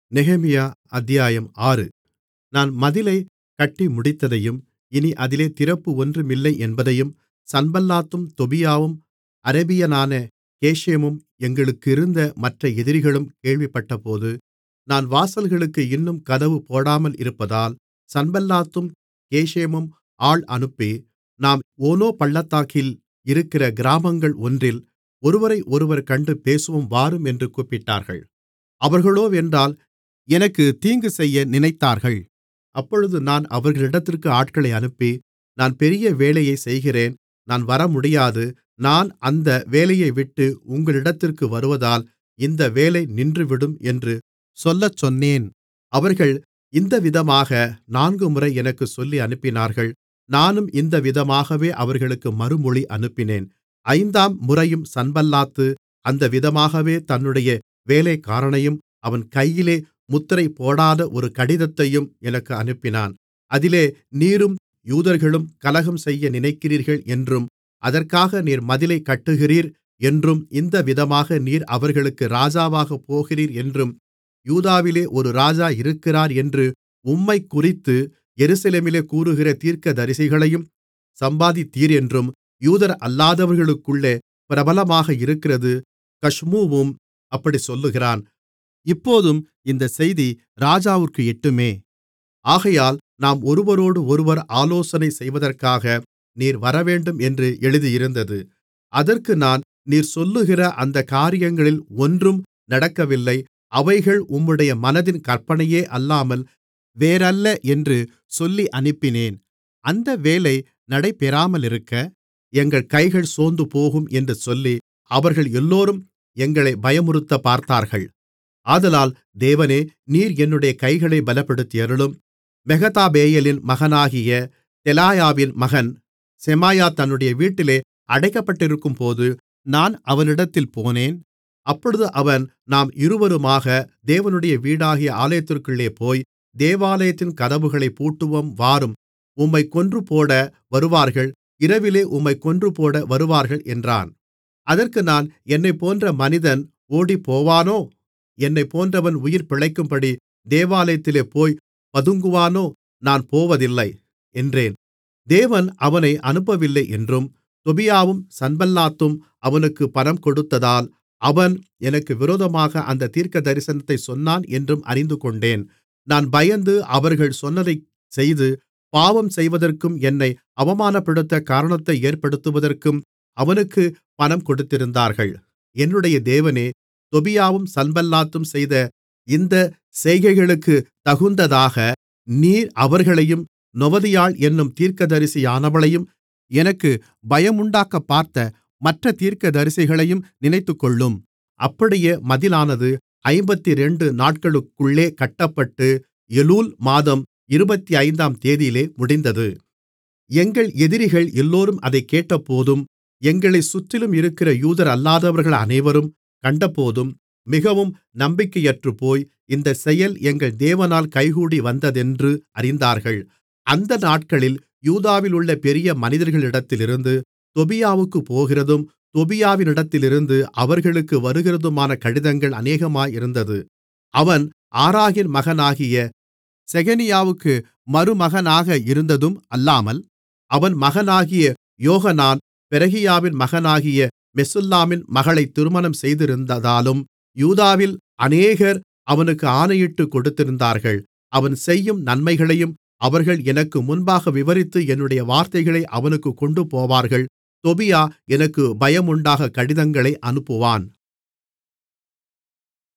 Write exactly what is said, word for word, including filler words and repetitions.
நெகேமியா அத்தியாயம் ஆறு. நான் மதிலைக் கட்டி முடித்ததையும் இனி அதிலே திறப்பு ஒன்றுமில்லை என்பதையும் சன்பல்லாத்தும் தொபியாவும் அரபியனான கேஷேமும் எங்களுக்கிருந்த மற்ற எதிரிகளும் கேள்விப்பட்டபோது, நான் வாசல்களுக்கு இன்னும் கதவு போடாமல் இருப்பதால் சன்பல்லாத்தும் கேஷேமும் ஆள் அனுப்பி, நாம் ஓனோ பள்ளத்தாக்கில் இருக்கிற கிராமங்கள் ஒன்றில் ஒருவரையொருவர் கண்டு பேசுவோம் வாரும் என்று கூப்பிட்டார்கள். அவர்களோவென்றால் எனக்குத் தீங்குசெய்ய நினைத்தார்கள். அப்பொழுது நான் அவர்களிடத்திற்கு ஆட்களை அனுப்பி, நான் பெரிய வேலையைச் செய்கிறேன், நான் வரமுடியாது, நான் அந்த வேலையைவிட்டு உங்களிடத்திற்கு வருவதால் இந்த வேலை நின்றுவிடும் என்று சொல்லச்சொன்னேன். அவர்கள் இந்தவிதமாக நான்குமுறை எனக்குச் சொல்லி அனுப்பினார்கள். நானும் இந்தவிதமாகவே அவர்களுக்கு மறுமொழி அனுப்பினேன். ஐந்தாம் முறையும் சன்பல்லாத்து அந்த விதமாகவே தன்னுடைய வேலைக்காரனையும் அவன் கையிலே முத்திரை போடாத ஒரு கடிதத்தையும் எனக்கு அனுப்பினான். அதிலே, நீரும் யூதர்களும் கலகம்செய்ய நினைக்கிறீர்கள் என்றும், அதற்காக நீர் மதிலைக் கட்டுகிறீர் என்றும், இந்தவிதமாக நீர் அவர்களுக்கு ராஜாவாகப் போகிறீர் என்றும், யூதாவிலே ஒரு ராஜா இருக்கிறார் என்று உம்மைக்குறித்து எருசலேமிலே கூறுகிற தீர்க்கதரிசிகளையும் சம்பாதித்தீரென்றும், யூதர் அல்லாதவர்களுக்குள்ளே பிரபலமாக இருக்கிறது கஸ்மூவும் அப்படிச் சொல்லுகிறான். இப்போதும் இந்தச் செய்தி ராஜாவிற்கு எட்டுமே. ஆகையால் நாம் ஒருவரோடொருவர் ஆலோசனை செய்வதற்காக நீர் வரவேண்டும் என்று எழுதியிருந்தது. அதற்கு நான், நீர் சொல்லுகிற அந்தக் காரியங்களில் ஒன்றும் நடக்கவில்லை, அவைகள் உம்முடைய மனதின் கற்பனையே அல்லாமல் வேறல்ல என்று சொல்லி அனுப்பினேன். அந்த வேலை நடைபெறாமலிருக்க எங்கள் கைகள் சோர்ந்துபோகும் என்று சொல்லி, அவர்கள் எல்லோரும் எங்களைப் பயமுறுத்தப் பார்த்தார்கள். ஆதலால் தேவனே, நீர் என்னுடைய கைகளைப் பலப்படுத்தியருளும். மெகதாபேயேலின் மகனாகிய தெலாயாவின் மகன் செமாயா தன்னுடைய வீட்டிலே அடைக்கப்பட்டிருக்கும்போது நான் அவனிடத்தில் போனேன். அப்பொழுது அவன், நாம் இருவருமாக தேவனுடைய வீடாகிய ஆலயத்திற்குள்ளே போய், தேவாலயத்தின் கதவுகளைப் பூட்டுவோம் வாரும், உம்மைக் கொன்றுபோட வருவார்கள், இரவிலே உம்மைக் கொன்றுபோட வருவார்கள் என்றான். அதற்கு நான், என்னைப்போன்ற மனிதன் ஓடிப்போவானோ? என்னைப் போன்றவன் உயிர் பிழைக்கும்படி தேவாலயத்திலே போய் பதுங்குவானோ? நான் போவதில்லை என்றேன். தேவன் அவனை அனுப்பவில்லை என்றும், தொபியாவும் சன்பல்லாத்தும் அவனுக்கு பணம் கொடுத்ததால் அவன் எனக்கு விரோதமாக அந்த தீர்க்கதரிசனத்தைச் சொன்னான் என்றும் அறிந்துகொண்டேன். நான் பயந்து அவர்கள் சொன்னதைச் செய்து பாவம் செய்வதற்கும் என்னை அவமானப்படுத்த காரணத்தை ஏற்படுத்துவதற்கும் அவனுக்கு பணம் கொடுத்திருந்தார்கள். என்னுடைய தேவனே, தொபியாவும் சன்பல்லாத்தும் செய்த இந்தச் செய்கைகளுக்குத் தகுந்ததாக நீர் அவர்களையும் நொவதியாள் என்னும் தீர்க்கதரிசியானவளையும் எனக்கு பயமுண்டாக்கப் பார்த்த மற்ற தீர்க்கதரிசிகளையும் நினைத்துக்கொள்ளும். அப்படியே மதிலானது ஐம்பத்திரண்டு நாட்களுக்குள்ளே கட்டப்பட்டு எலூல் மாதம் இருபத்தைந்தாம் தேதியிலே முடிந்தது. எங்கள் எதிரிகள் எல்லோரும் அதைக் கேட்டபோதும், எங்களைச் சுற்றிலும் இருக்கிற யூதர் அல்லாதவர்கள் அனைவரும் கண்டபோதும் மிகவும் நம்பிக்கையற்றுப்போய், இந்தச் செயல் எங்கள் தேவனால் கைகூடி வந்ததென்று அறிந்தார்கள். அந்த நாட்களில் யூதாவிலுள்ள பெரிய மனிதர்களிடத்திலிருந்து தொபியாவுக்குப் போகிறதும், தொபியாவினிடத்திலிருந்து அவர்களுக்கு வருகிறதுமான கடிதங்கள் அநேகமாயிருந்தது. அவன் ஆராகின் மகனாகிய செகனியாவுக்கு மருமகனாக இருந்ததும் அல்லாமல், அவன் மகனாகிய யோகனான் பெரகியாவின் மகனாகிய மெசுல்லாமின் மகளைத் திருமணம் செய்திருந்ததாலும் யூதாவில் அநேகர் அவனுக்கு ஆணையிட்டுக் கொடுத்திருந்தார்கள். அவன் செய்யும் நன்மைகளையும் அவர்கள் எனக்கு முன்பாக விவரித்து என்னுடைய வார்த்தைகளை அவனுக்குக் கொண்டுபோவார்கள். தொபியா எனக்கு பயமுண்டாக கடிதங்களை அனுப்புவான்.